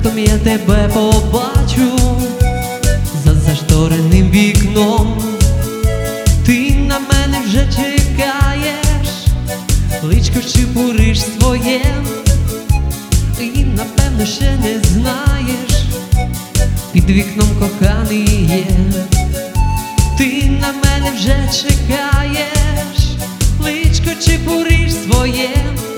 раптом я тебе побачу за заштореним вікном. Ти на мене вже чекаєш, личко чепуриш своє, і напевно ще не знаєш, під вікном коханий є. Ти на мене вже чекаєш, личко чепуриш своє,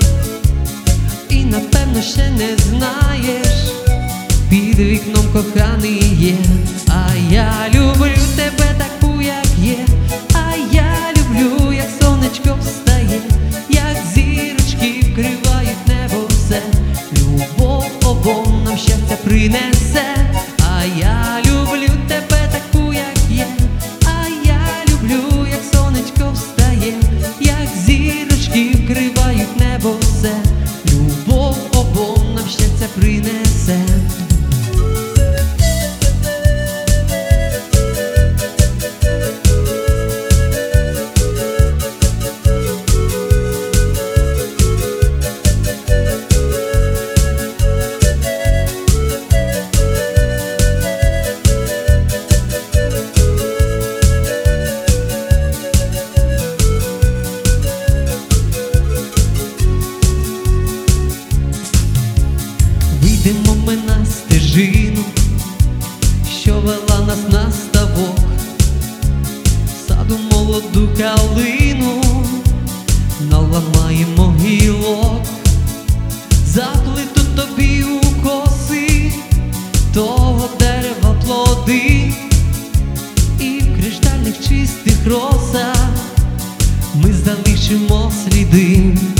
і напевно ще не знаєш, під вікном коханий є. А я люблю тебе таку, як є, а я люблю, як сонечко встає, як зірочки вкривають небо все. Любов обом нам щастя принесе. А я люблю тебе таку, як є, а я люблю, як сонечко встає, як зірочки вкривають небо все. Любов обом нам щастя принесе. Вийдемо ми на стежину, що вела нас на ставок, в саду молоду калину наламаємо гілок, заплету тобі у коси того дерева плоди, і в криштальних чистих росах ми залишимо сліди.